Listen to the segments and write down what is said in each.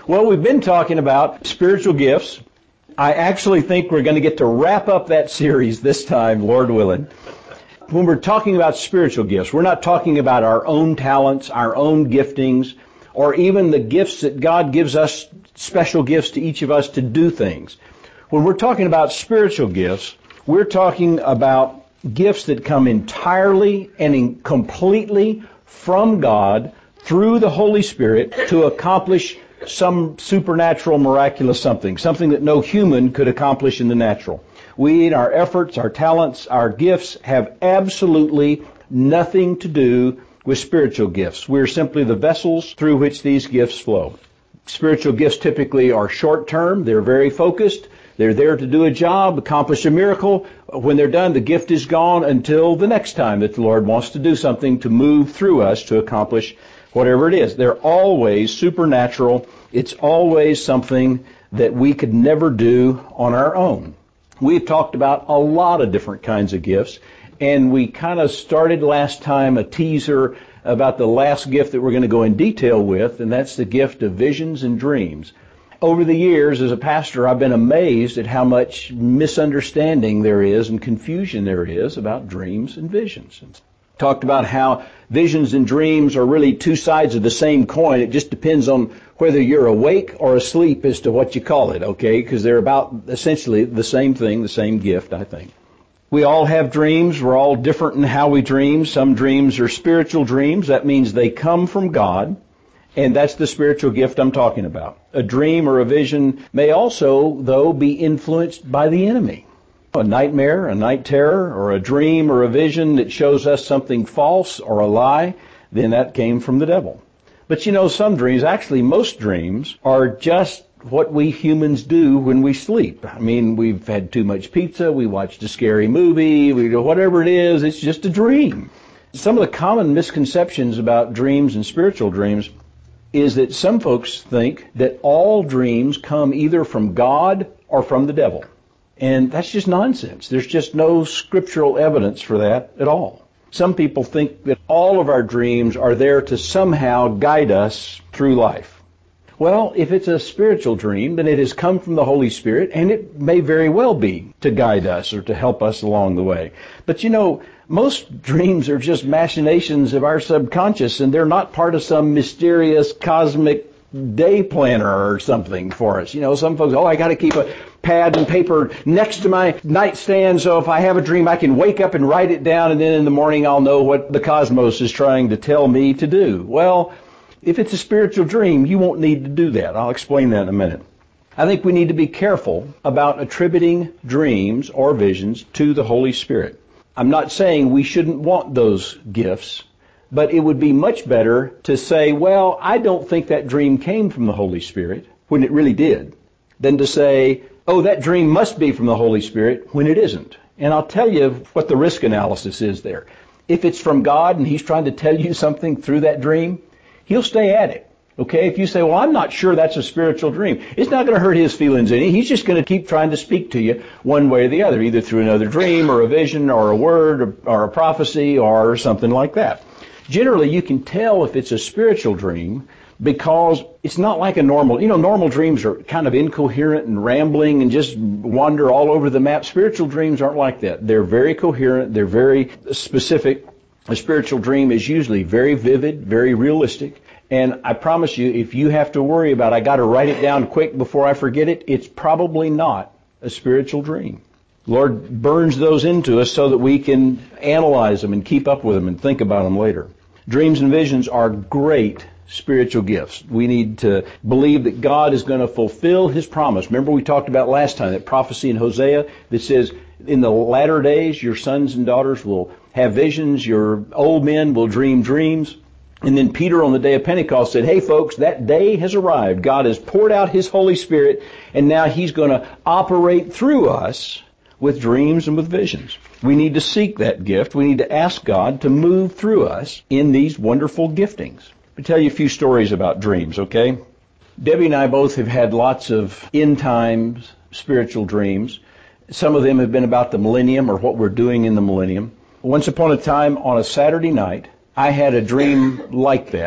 Well, we've been talking about spiritual gifts. I actually think we're going to get to wrap up that series this time, Lord willing. When we're talking about spiritual gifts, we're not talking about our own talents, our own giftings, or even the gifts that God gives us, special gifts to each of us to do things. When we're talking about spiritual gifts, we're talking about gifts that come entirely and completely from God through the Holy Spirit to accomplish some supernatural, miraculous something that no human could accomplish in the natural. We, in our efforts, our talents, our gifts, have absolutely nothing to do with spiritual gifts. We're simply the vessels through which these gifts flow. Spiritual gifts typically are short-term. They're very focused. They're there to do a job, accomplish a miracle. When they're done, the gift is gone until the next time that the Lord wants to do something to move through us to accomplish whatever it is. They're always supernatural. It's always something that we could never do on our own. We've talked about a lot of different kinds of gifts, and we kind of started last time a teaser about the last gift that we're going to go in detail with, and that's the gift of visions and dreams. Over the years, as a pastor, I've been amazed at how much misunderstanding there is and confusion there is about dreams and visions. Talked about how visions and dreams are really two sides of the same coin. It just depends on whether you're awake or asleep as to what you call it, okay? Because they're about essentially the same thing, the same gift, I think. We all have dreams. We're all different in how we dream. Some dreams are spiritual dreams. That means they come from God, and that's the spiritual gift I'm talking about. A dream or a vision may also, though, be influenced by the enemy. A nightmare, a night terror, or a dream or a vision that shows us something false or a lie, then that came from the devil. But you know, some dreams, actually most dreams, are just what we humans do when we sleep. I mean, we've had too much pizza, we watched a scary movie, whatever it is, it's just a dream. Some of the common misconceptions about dreams and spiritual dreams is that some folks think that all dreams come either from God or from the devil. And that's just nonsense. There's just no scriptural evidence for that at all. Some people think that all of our dreams are there to somehow guide us through life. Well, if it's a spiritual dream, then it has come from the Holy Spirit, and it may very well be to guide us or to help us along the way. But you know, most dreams are just machinations of our subconscious, and they're not part of some mysterious cosmic day planner or something for us. You know, some folks, I got to keep a pad and paper next to my nightstand so if I have a dream I can wake up and write it down, and then in the morning I'll know what the cosmos is trying to tell me to do. Well, if it's a spiritual dream, you won't need to do that. I'll explain that in a minute. I think we need to be careful about attributing dreams or visions to the Holy Spirit. I'm not saying we shouldn't want those gifts, but it would be much better to say, well, I don't think that dream came from the Holy Spirit, when it really did, than to say, oh, that dream must be from the Holy Spirit, when it isn't. And I'll tell you what the risk analysis is there. If it's from God and He's trying to tell you something through that dream, He'll stay at it. Okay, if you say, well, I'm not sure that's a spiritual dream, it's not going to hurt His feelings any. He's just going to keep trying to speak to you one way or the other, either through another dream or a vision or a word or a prophecy or something like that. Generally, you can tell if it's a spiritual dream because it's not like a normal dreams are kind of incoherent and rambling and just wander all over the map. Spiritual dreams aren't like that. They're very coherent. They're very specific. A spiritual dream is usually very vivid, very realistic. And I promise you, if you have to worry about, I got to write it down quick before I forget it, it's probably not a spiritual dream. Lord burns those into us so that we can analyze them and keep up with them and think about them later. Dreams and visions are great spiritual gifts. We need to believe that God is going to fulfill His promise. Remember we talked about last time that prophecy in Hosea that says, in the latter days your sons and daughters will have visions, your old men will dream dreams. And then Peter on the day of Pentecost said, hey folks, that day has arrived. God has poured out His Holy Spirit, and now He's going to operate through us with dreams and with visions. We need to seek that gift. We need to ask God to move through us in these wonderful giftings. Let me tell you a few stories about dreams, okay? Debbie and I both have had lots of end times spiritual dreams. Some of them have been about the millennium or what we're doing in the millennium. Once upon a time on a Saturday night, I had a dream like that.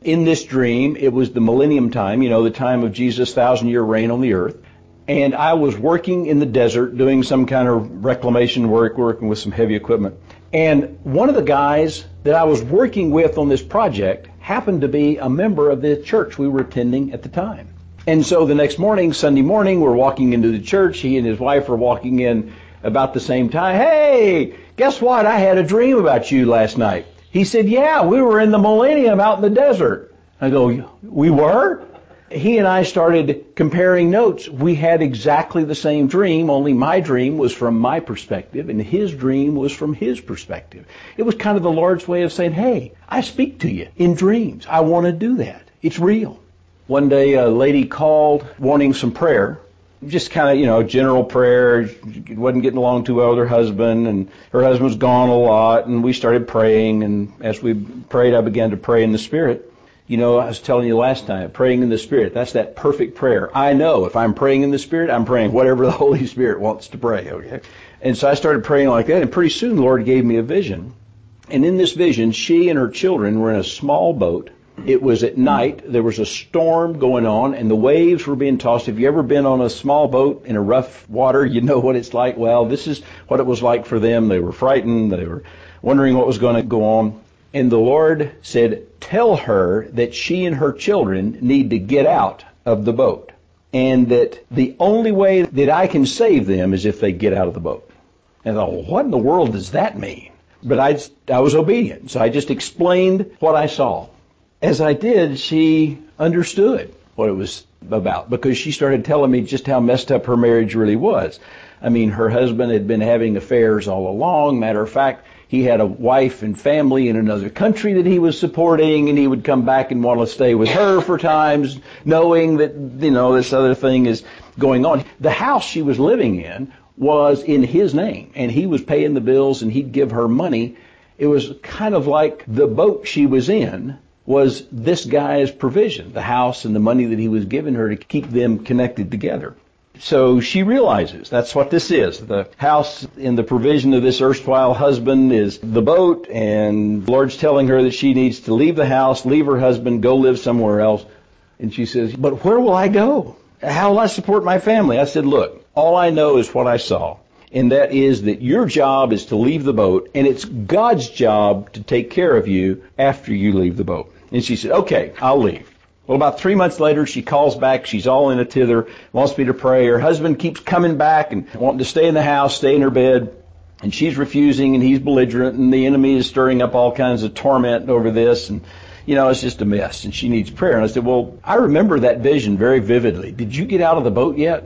In this dream, it was the millennium time, the time of Jesus' 1,000-year reign on the earth. And I was working in the desert doing some kind of reclamation work, working with some heavy equipment. And one of the guys that I was working with on this project happened to be a member of the church we were attending at the time. And so the next morning, Sunday morning, we're walking into the church. He and his wife are walking in about the same time. Hey, guess what? I had a dream about you last night. He said, yeah, we were in the millennium out in the desert. I go, we were? He and I started comparing notes. We had exactly the same dream, only my dream was from my perspective, and his dream was from his perspective. It was kind of the Lord's way of saying, hey, I speak to you in dreams. I want to do that. It's real. One day, a lady called wanting some prayer. Just kind of, general prayer. She wasn't getting along too well with her husband, and her husband was gone a lot, and we started praying, and as we prayed, I began to pray in the Spirit. I was telling you last time, praying in the Spirit, that's that perfect prayer. I know if I'm praying in the Spirit, I'm praying whatever the Holy Spirit wants to pray, okay? And so I started praying like that, and pretty soon the Lord gave me a vision. And in this vision, she and her children were in a small boat. It was at night. There was a storm going on, and the waves were being tossed. Have you ever been on a small boat in a rough water? You know what it's like. Well, this is what it was like for them. They were frightened. They were wondering what was going to go on. And the Lord said, tell her that she and her children need to get out of the boat, and that the only way that I can save them is if they get out of the boat. And I thought, well, what in the world does that mean? But I was obedient, so I just explained what I saw. As I did, she understood what it was about, because she started telling me just how messed up her marriage really was. I mean, her husband had been having affairs all along. Matter of fact, he had a wife and family in another country that he was supporting, and he would come back and want to stay with her for times, knowing that, this other thing is going on. The house she was living in was in his name, and he was paying the bills, and he'd give her money. It was kind of like the boat she was in was this guy's provision, the house and the money that he was giving her to keep them connected together. So she realizes that's what this is. The house and the provision of this erstwhile husband is the boat, and the Lord's telling her that she needs to leave the house, leave her husband, go live somewhere else. And she says, but where will I go? How will I support my family? I said, look, all I know is what I saw, and that is that your job is to leave the boat, and it's God's job to take care of you after you leave the boat. And she said, okay, I'll leave. Well, about 3 months later, she calls back. She's all in a tither, wants me to pray. Her husband keeps coming back and wanting to stay in the house, stay in her bed. And she's refusing, and he's belligerent, and the enemy is stirring up all kinds of torment over this. And, it's just a mess, and she needs prayer. And I said, well, I remember that vision very vividly. Did you get out of the boat yet?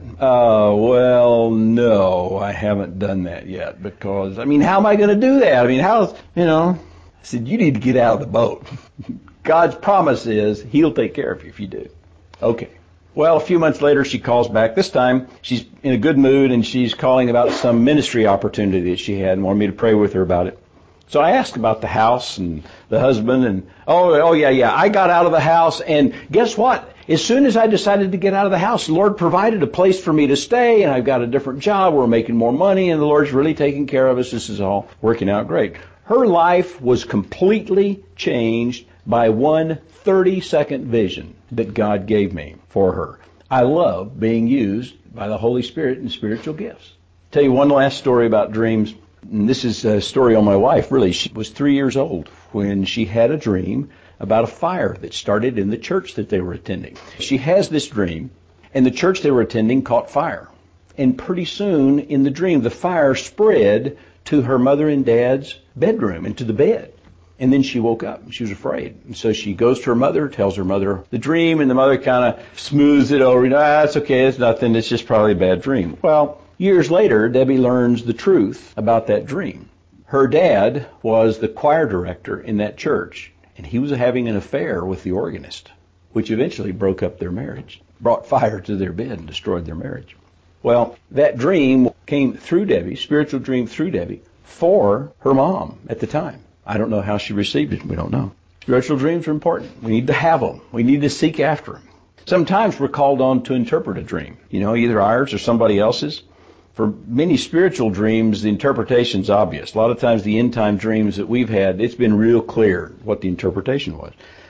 Well, no, I haven't done that yet, because, how am I going to do that? I said, you need to get out of the boat. God's promise is He'll take care of you if you do. Okay. Well, a few months later, she calls back. This time, she's in a good mood, and she's calling about some ministry opportunity that she had and wanted me to pray with her about it. So I asked about the house and the husband, and, yeah, I got out of the house, and guess what? As soon as I decided to get out of the house, the Lord provided a place for me to stay, and I've got a different job. We're making more money, and the Lord's really taking care of us. This is all working out great. Her life was completely changed by one 30-second vision that God gave me for her. I love being used by the Holy Spirit in spiritual gifts. Tell you one last story about dreams. And this is a story on my wife, really. She was 3 years old when she had a dream about a fire that started in the church that they were attending. She has this dream, and the church they were attending caught fire. And pretty soon in the dream, the fire spread to her mother and dad's bedroom, into the bed. And then she woke up. She was afraid. And so she goes to her mother, tells her mother the dream, and the mother kind of smooths it over. It's okay, it's nothing, it's just probably a bad dream. Well, years later, Debbie learns the truth about that dream. Her dad was the choir director in that church, and he was having an affair with the organist, which eventually broke up their marriage, brought fire to their bed and destroyed their marriage. Well, that dream came through Debbie, spiritual dream through Debbie, for her mom at the time. I don't know how she received it. We don't know. Spiritual dreams are important. We need to have them. We need to seek after them. Sometimes we're called on to interpret a dream, either ours or somebody else's. For many spiritual dreams, the interpretation's obvious. A lot of times the end-time dreams that we've had, it's been real clear what the interpretation was.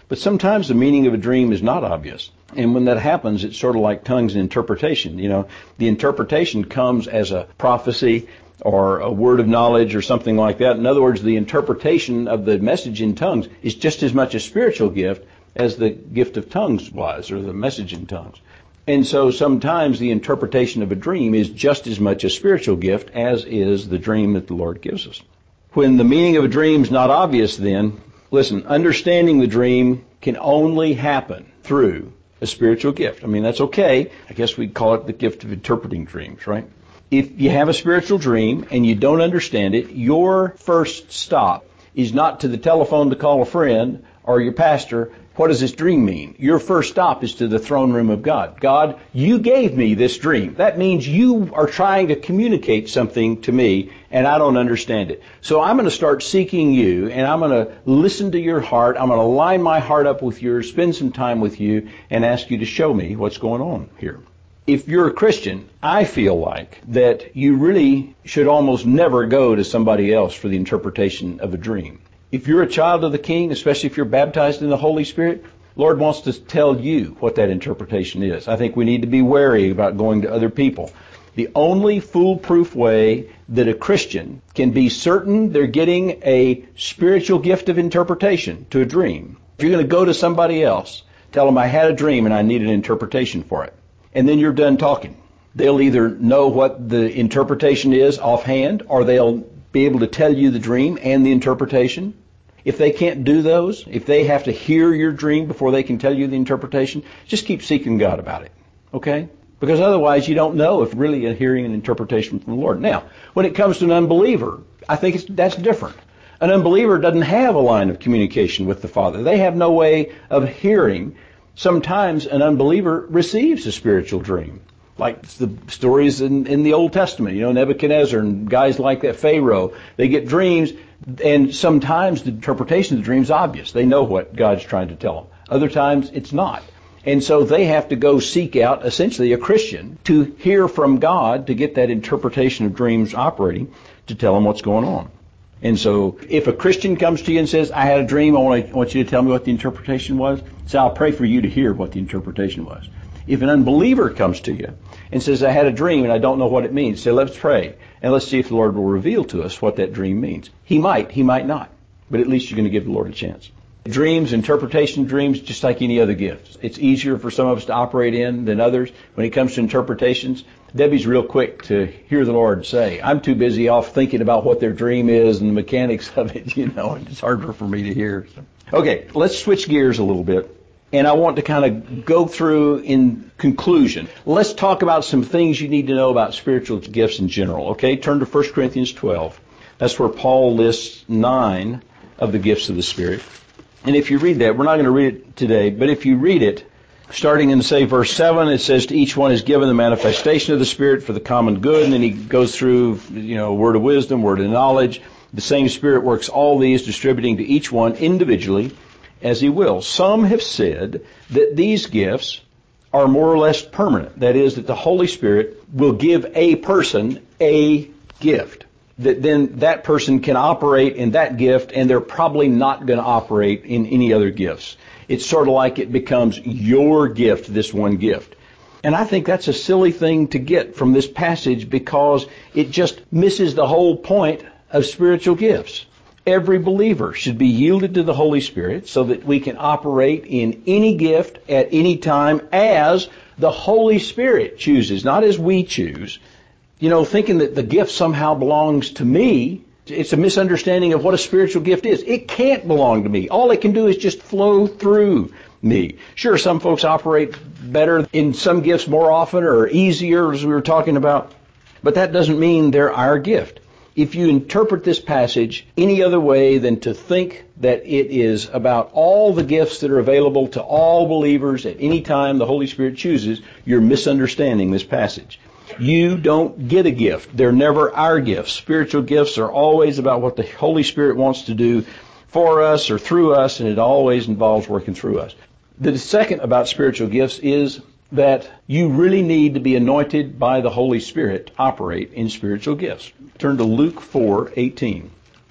But sometimes the meaning of a dream is not obvious. And when that happens, it's sort of like tongues and interpretation. The interpretation comes as a prophecy or a word of knowledge or something like that. In other words, the interpretation of the message in tongues is just as much a spiritual gift as the gift of tongues was, or the message in tongues. And so sometimes the interpretation of a dream is just as much a spiritual gift as is the dream that the Lord gives us. When the meaning of a dream is not obvious, then, listen, understanding the dream can only happen through a spiritual gift. I mean, that's okay. I guess we'd call it the gift of interpreting dreams, right? If you have a spiritual dream and you don't understand it, your first stop is not to the telephone to call a friend or your pastor. What does this dream mean? Your first stop is to the throne room of God. God, you gave me this dream. That means you are trying to communicate something to me, and I don't understand it. So I'm going to start seeking you, and I'm going to listen to your heart. I'm going to line my heart up with yours, spend some time with you, and ask you to show me what's going on here. If you're a Christian, I feel like that you really should almost never go to somebody else for the interpretation of a dream. If you're a child of the King, especially if you're baptized in the Holy Spirit, Lord wants to tell you what that interpretation is. I think we need to be wary about going to other people. The only foolproof way that a Christian can be certain they're getting a spiritual gift of interpretation to a dream, if you're going to go to somebody else, tell them I had a dream and I need an interpretation for it. And then you're done talking. They'll either know what the interpretation is offhand, or they'll be able to tell you the dream and the interpretation. If they can't do those, if they have to hear your dream before they can tell you the interpretation, just keep seeking God about it, okay? Because otherwise you don't know if really you're hearing an interpretation from the Lord. Now, when it comes to an unbeliever, I think that's different. An unbeliever doesn't have a line of communication with the Father. They have no way of hearing. Sometimes an unbeliever receives a spiritual dream, like the stories in the Old Testament, Nebuchadnezzar and guys like that, Pharaoh. They get dreams, and sometimes the interpretation of the dream is obvious. They know what God's trying to tell them. Other times it's not. And so they have to go seek out, essentially, a Christian to hear from God to get that interpretation of dreams operating to tell them what's going on. And so if a Christian comes to you and says, I had a dream, I want you to tell me what the interpretation was, so I'll pray for you to hear what the interpretation was. If an unbeliever comes to you and says, I had a dream and I don't know what it means, say, let's pray and let's see if the Lord will reveal to us what that dream means. He might not, but at least you're going to give the Lord a chance. Dreams, interpretation of dreams, just like any other gift. It's easier for some of us to operate in than others. When it comes to interpretations, Debbie's real quick to hear the Lord say, I'm too busy off thinking about what their dream is and the mechanics of it, it's harder for me to hear. So. Okay, let's switch gears a little bit. And I want to kind of go through in conclusion. Let's talk about some things you need to know about spiritual gifts in general. Okay, turn to 1 Corinthians 12. That's where Paul lists 9 of the gifts of the Spirit. And if you read that, we're not going to read it today, but if you read it, starting in, say, verse 7, it says, to each one is given the manifestation of the Spirit for the common good. And then he goes through, word of wisdom, word of knowledge. The same Spirit works all these, distributing to each one individually as he will. Some have said that these gifts are more or less permanent. That is, that the Holy Spirit will give a person a gift. That then that person can operate in that gift, and they're probably not going to operate in any other gifts. It's sort of like it becomes your gift, this one gift. And I think that's a silly thing to get from this passage because it just misses the whole point of spiritual gifts. Every believer should be yielded to the Holy Spirit so that we can operate in any gift at any time as the Holy Spirit chooses, not as we choose. Thinking that the gift somehow belongs to me, it's a misunderstanding of what a spiritual gift is. It can't belong to me. All it can do is just flow through me. Sure, some folks operate better in some gifts more often or easier, as we were talking about, but that doesn't mean they're our gift. If you interpret this passage any other way than to think that it is about all the gifts that are available to all believers at any time the Holy Spirit chooses, you're misunderstanding this passage. You don't get a gift. They're never our gifts. Spiritual gifts are always about what the Holy Spirit wants to do for us or through us, and it always involves working through us. The second about spiritual gifts is that you really need to be anointed by the Holy Spirit to operate in spiritual gifts. Turn to Luke 4:18.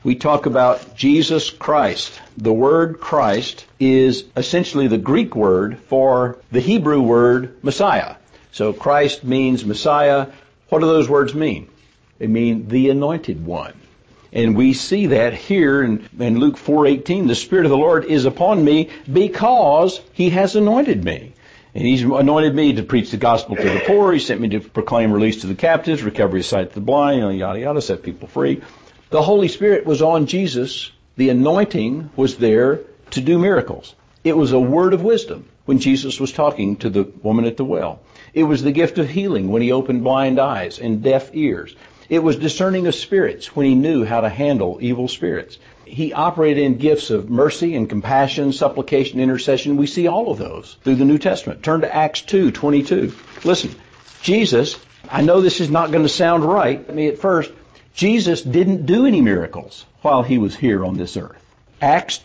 we talk about Jesus Christ. The word Christ is essentially the Greek word for the Hebrew word Messiah. So Christ means Messiah. What do those words mean? They mean the anointed one. And we see that here in Luke 4:18. The Spirit of the Lord is upon me because He has anointed me. And He's anointed me to preach the gospel to the poor. He sent me to proclaim release to the captives, recovery of sight to the blind, yada, yada, set people free. The Holy Spirit was on Jesus. The anointing was there to do miracles. It was a word of wisdom when Jesus was talking to the woman at the well. It was the gift of healing when He opened blind eyes and deaf ears. It was discerning of spirits when He knew how to handle evil spirits. He operated in gifts of mercy and compassion, supplication, intercession. We see all of those through the New Testament. Turn to Acts 2:22. Listen, Jesus, I know this is not going to sound right to me at first, Jesus didn't do any miracles while He was here on this earth. Acts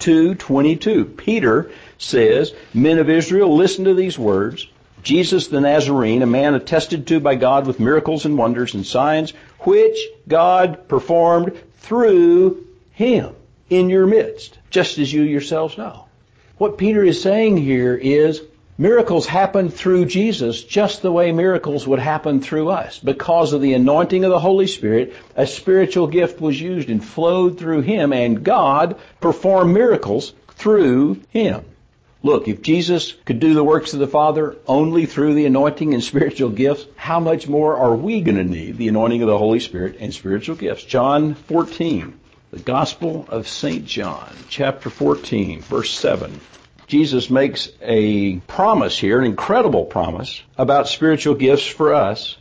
2:22. Peter says, "Men of Israel, listen to these words. Jesus the Nazarene, a man attested to by God with miracles and wonders and signs, which God performed through Him in your midst, just as you yourselves know." What Peter is saying here is miracles happened through Jesus just the way miracles would happen through us. Because of the anointing of the Holy Spirit, a spiritual gift was used and flowed through Him, and God performed miracles through Him. Look, if Jesus could do the works of the Father only through the anointing and spiritual gifts, how much more are we going to need the anointing of the Holy Spirit and spiritual gifts? John 14, the Gospel of St. John, chapter 14, verse 7. Jesus makes a promise here, an incredible promise, about spiritual gifts for us.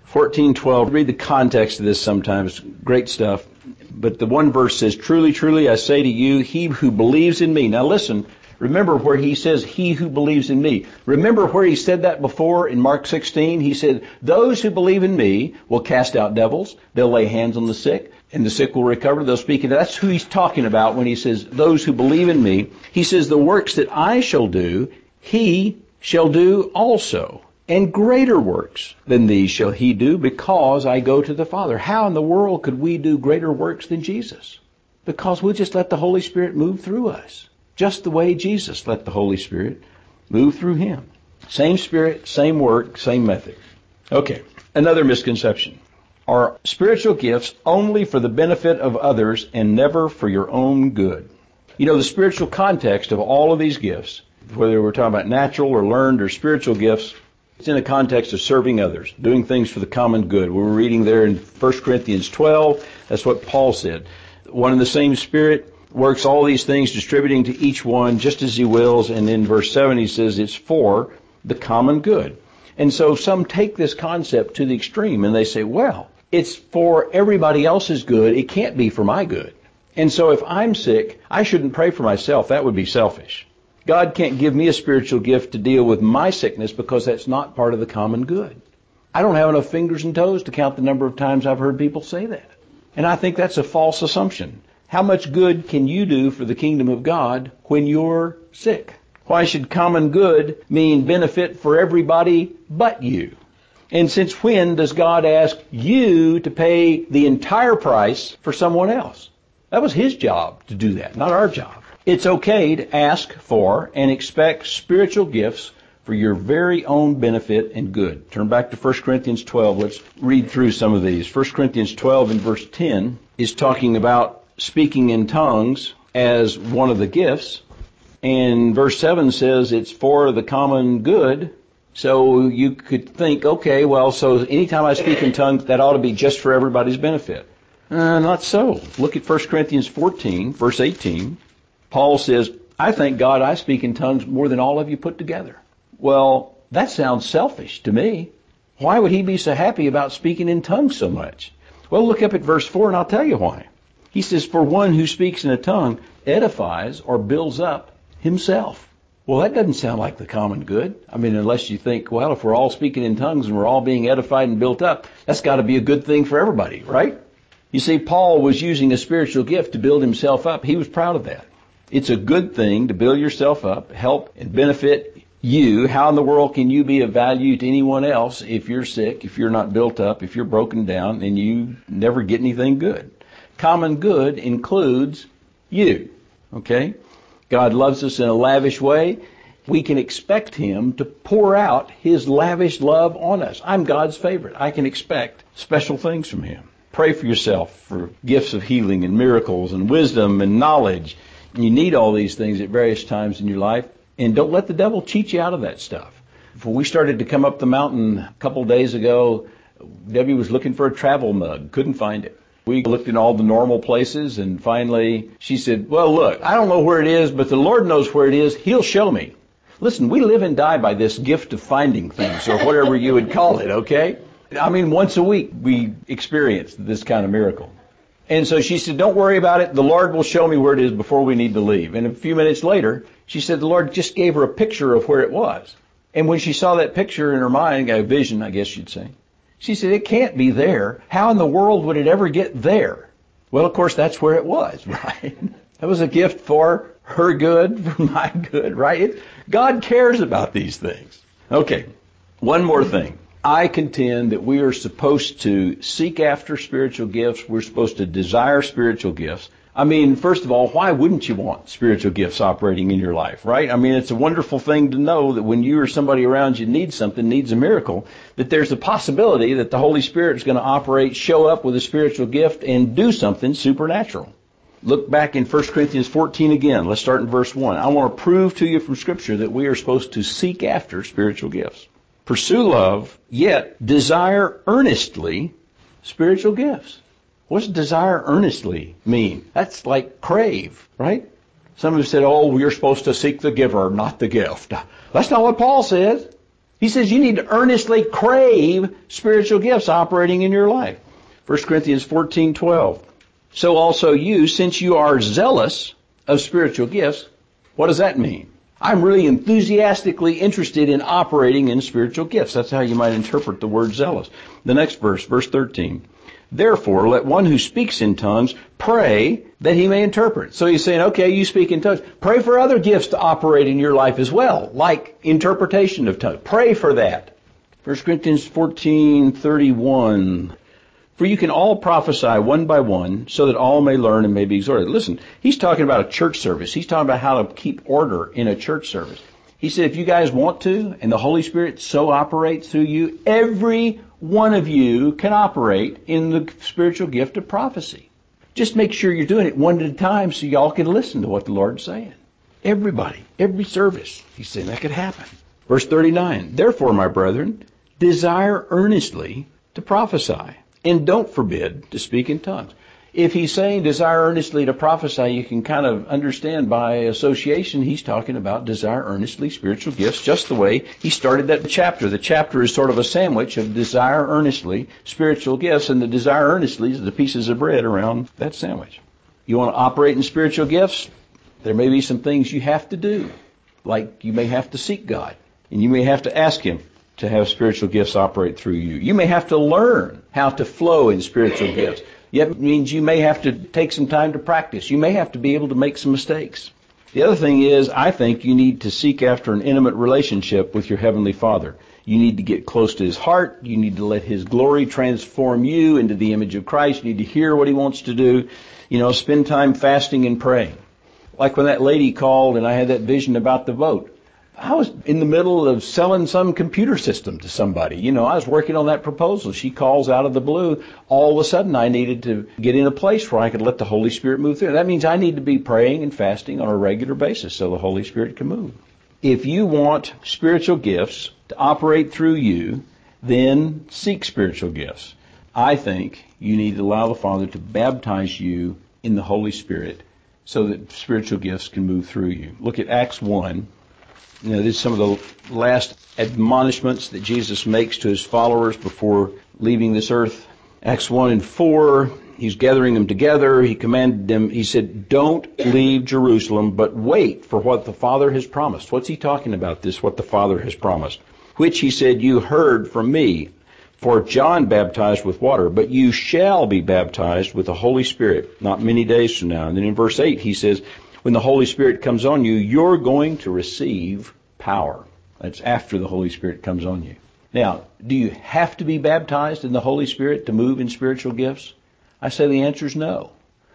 14:12. Read the context of this sometimes. Great stuff. But the one verse says, "Truly, truly, I say to you, he who believes in me." Now listen, remember where He says, "He who believes in me." Remember where He said that before in Mark 16? He said, "Those who believe in me will cast out devils. They'll lay hands on the sick, and the sick will recover. They'll speak." And that's who He's talking about when He says, "Those who believe in me." He says, "The works that I shall do, He shall do also. And greater works than these shall He do, because I go to the Father." How in the world could we do greater works than Jesus? Because we'll just let the Holy Spirit move through us, just the way Jesus let the Holy Spirit move through Him. Same Spirit, same work, same method. Okay, another misconception. Are spiritual gifts only for the benefit of others and never for your own good? You know, the spiritual context of all of these gifts, whether we're talking about natural or learned or spiritual gifts, it's in the context of serving others, doing things for the common good. We were reading there in 1 Corinthians 12. That's what Paul said. One and the same Spirit works all these things, distributing to each one just as He wills. And in verse 7 he says it's for the common good. And so some take this concept to the extreme and they say, well, it's for everybody else's good. It can't be for my good. And so if I'm sick, I shouldn't pray for myself. That would be selfish. God can't give me a spiritual gift to deal with my sickness because that's not part of the common good. I don't have enough fingers and toes to count the number of times I've heard people say that. And I think that's a false assumption. How much good can you do for the kingdom of God when you're sick? Why should common good mean benefit for everybody but you? And since when does God ask you to pay the entire price for someone else? That was His job to do that, not our job. It's okay to ask for and expect spiritual gifts for your very own benefit and good. Turn back to 1 Corinthians 12. Let's read through some of these. 1 Corinthians 12 in verse 10 is talking about speaking in tongues as one of the gifts. And verse 7 says it's for the common good. So you could think, okay, well, so anytime I speak in tongues, that ought to be just for everybody's benefit. Not so. Look at 1 Corinthians 14, verse 18. Paul says, I thank God I speak in tongues more than all of you put together. Well, that sounds selfish to me. Why would he be so happy about speaking in tongues so much? Well, look up at verse 4 and I'll tell you why. He says, for one who speaks in a tongue edifies or builds up himself. Well, that doesn't sound like the common good. I mean, unless you think, well, if we're all speaking in tongues and we're all being edified and built up, that's got to be a good thing for everybody, right? You see, Paul was using a spiritual gift to build himself up. He was proud of that. It's a good thing to build yourself up, help and benefit you. How in the world can you be of value to anyone else if you're sick, if you're not built up, if you're broken down, and you never get anything good? common good includes you. Okay? God loves us in a lavish way. We can expect Him to pour out His lavish love on us. I'm God's favorite. I can expect special things from Him. Pray for yourself for gifts of healing and miracles and wisdom and knowledge. You need all these things at various times in your life. And don't let the devil cheat you out of that stuff. When we started to come up the mountain a couple days ago, Debbie was looking for a travel mug. Couldn't find it. We looked in all the normal places, and finally she said, well, look, I don't know where it is, but the Lord knows where it is. He'll show me. Listen, we live and die by this gift of finding things, or whatever you would call it, okay? I mean, once a week we experience this kind of miracle. And so she said, don't worry about it. The Lord will show me where it is before we need to leave. And a few minutes later, she said the Lord just gave her a picture of where it was. And when she saw that picture in her mind, a vision, I guess you'd say, she said, it can't be there. How in the world would it ever get there? Well, of course, that's where it was, right? That was a gift for her good, for my good, right? God cares about these things. Okay, one more thing. I contend that we are supposed to seek after spiritual gifts. We're supposed to desire spiritual gifts. I mean, first of all, why wouldn't you want spiritual gifts operating in your life, right? I mean, it's a wonderful thing to know that when you or somebody around you needs something, needs a miracle, that there's a possibility that the Holy Spirit is going to operate, show up with a spiritual gift, and do something supernatural. Look back in 1 Corinthians 14 again. Let's start in verse 1. I want to prove to you from Scripture that we are supposed to seek after spiritual gifts. Pursue love, yet desire earnestly spiritual gifts. What's desire earnestly mean? That's like crave, right? Some have said, oh, you're supposed to seek the giver, not the gift. That's not what Paul says. He says you need to earnestly crave spiritual gifts operating in your life. 1 Corinthians 14:12. So also you, since you are zealous of spiritual gifts, what does that mean? I'm really enthusiastically interested in operating in spiritual gifts. That's how you might interpret the word zealous. The next verse, verse 13. Therefore, let one who speaks in tongues pray that he may interpret. So he's saying, okay, you speak in tongues. Pray for other gifts to operate in your life as well, like interpretation of tongues. Pray for that. 1 Corinthians 14:31. For you can all prophesy one by one, so that all may learn and may be exhorted. Listen, he's talking about a church service. He's talking about how to keep order in a church service. He said, if you guys want to, and the Holy Spirit so operates through you, every one of you can operate in the spiritual gift of prophecy. Just make sure you're doing it one at a time so y'all can listen to what the Lord's saying. Everybody, every service, he's saying that could happen. Verse 39, therefore, my brethren, desire earnestly to prophesy, and don't forbid to speak in tongues. If he's saying desire earnestly to prophesy, you can kind of understand by association he's talking about desire earnestly spiritual gifts, just the way he started that chapter. The chapter is sort of a sandwich of desire earnestly spiritual gifts, and the desire earnestly is the pieces of bread around that sandwich. You want to operate in spiritual gifts? There may be some things you have to do, like you may have to seek God, and you may have to ask Him to have spiritual gifts operate through you. You may have to learn how to flow in spiritual gifts. Yet it means you may have to take some time to practice. You may have to be able to make some mistakes. The other thing is, I think you need to seek after an intimate relationship with your Heavenly Father. You need to get close to His heart. You need to let His glory transform you into the image of Christ. You need to hear what He wants to do. Spend time fasting and praying. Like when that lady called and I had that vision about the vote. I was in the middle of selling some computer system to somebody. I was working on that proposal. She calls out of the blue. All of a sudden, I needed to get in a place where I could let the Holy Spirit move through. That means I need to be praying and fasting on a regular basis so the Holy Spirit can move. If you want spiritual gifts to operate through you, then seek spiritual gifts. I think you need to allow the Father to baptize you in the Holy Spirit so that spiritual gifts can move through you. Look at Acts 1. These are some of the last admonishments that Jesus makes to His followers before leaving this earth. Acts 1:4, He's gathering them together. He commanded them, He said, don't leave Jerusalem, but wait for what the Father has promised. What's He talking about this, what the Father has promised? Which He said, you heard from me. For John baptized with water, but you shall be baptized with the Holy Spirit not many days from now. And then in verse 8, He says, when the Holy Spirit comes on you, you're going to receive power. That's after the Holy Spirit comes on you. Now, do you have to be baptized in the Holy Spirit to move in spiritual gifts? I say the answer is no.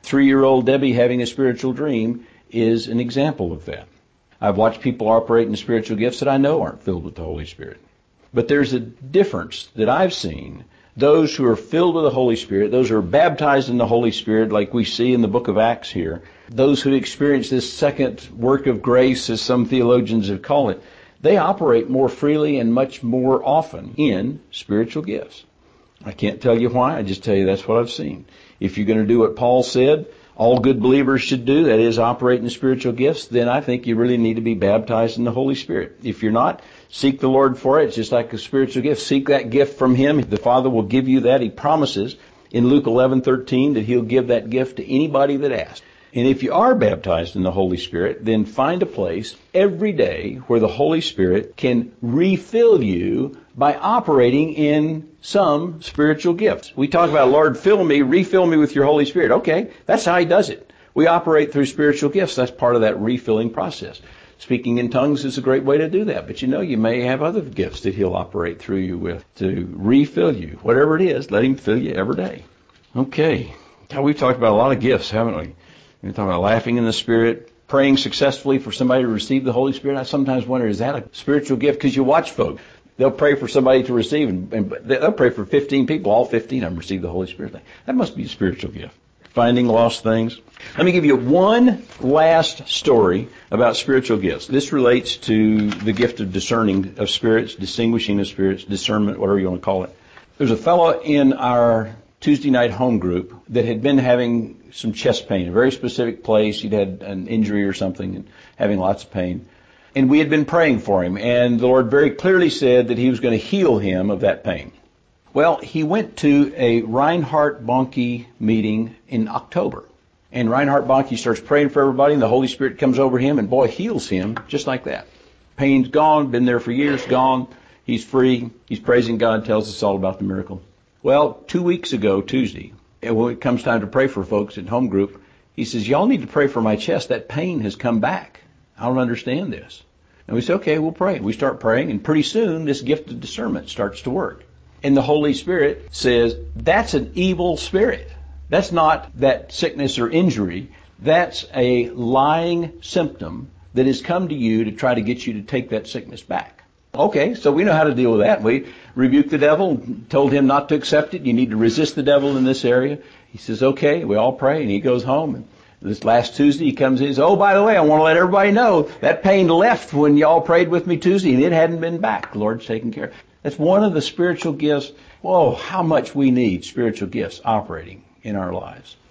3-year-old Debbie having a spiritual dream is an example of that. I've watched people operate in spiritual gifts that I know aren't filled with the Holy Spirit. But there's a difference that I've seen. Those who are filled with the Holy Spirit, those who are baptized in the Holy Spirit, like we see in the book of Acts here, those who experience this second work of grace, as some theologians have called it, they operate more freely and much more often in spiritual gifts. I can't tell you why, I just tell you that's what I've seen. If you're going to do what Paul said, all good believers should do, that is, operate in spiritual gifts, then I think you really need to be baptized in the Holy Spirit. If you're not, seek the Lord for it. It's just like a spiritual gift. Seek that gift from Him. The Father will give you that. He promises in Luke 11:13 that He'll give that gift to anybody that asks. And if you are baptized in the Holy Spirit, then find a place every day where the Holy Spirit can refill you by operating in some spiritual gifts. We talk about, Lord, fill me, refill me with your Holy Spirit. Okay, that's how He does it. We operate through spiritual gifts. That's part of that refilling process. Speaking in tongues is a great way to do that. But you may have other gifts that He'll operate through you with to refill you. Whatever it is, let Him fill you every day. Okay, we've talked about a lot of gifts, haven't we? We're talking about laughing in the Spirit, praying successfully for somebody to receive the Holy Spirit. I sometimes wonder, is that a spiritual gift? Because you watch folks. They'll pray for somebody to receive, and they'll pray for 15 people. All 15 of them receive the Holy Spirit. That must be a spiritual gift. Finding lost things. Let me give you one last story about spiritual gifts. This relates to the gift of discerning of spirits, distinguishing of spirits, discernment, whatever you want to call it. There's a fellow in our Tuesday night home group that had been having some chest pain, a very specific place. He'd had an injury or something and having lots of pain. And we had been praying for him, and the Lord very clearly said that He was going to heal him of that pain. Well, he went to a Reinhard Bonnke meeting in October. And Reinhard Bonnke starts praying for everybody, and the Holy Spirit comes over him, and boy, heals him just like that. Pain's gone, been there for years, gone. He's free. He's praising God, tells us all about the miracle. Well, 2 weeks ago, Tuesday, when it comes time to pray for folks at home group, he says, y'all need to pray for my chest. That pain has come back. I don't understand this. And we say, okay, we'll pray. We start praying, and pretty soon this gift of discernment starts to work. And the Holy Spirit says, that's an evil spirit. That's not that sickness or injury. That's a lying symptom that has come to you to try to get you to take that sickness back. Okay, so we know how to deal with that. We rebuked the devil, told him not to accept it. You need to resist the devil in this area. He says, okay, we all pray, and he goes home. And this last Tuesday, he comes in and says, oh, by the way, I want to let everybody know that pain left when y'all prayed with me Tuesday, and it hadn't been back. The Lord's taken care of it. That's one of the spiritual gifts. Whoa, how much we need spiritual gifts operating in our lives.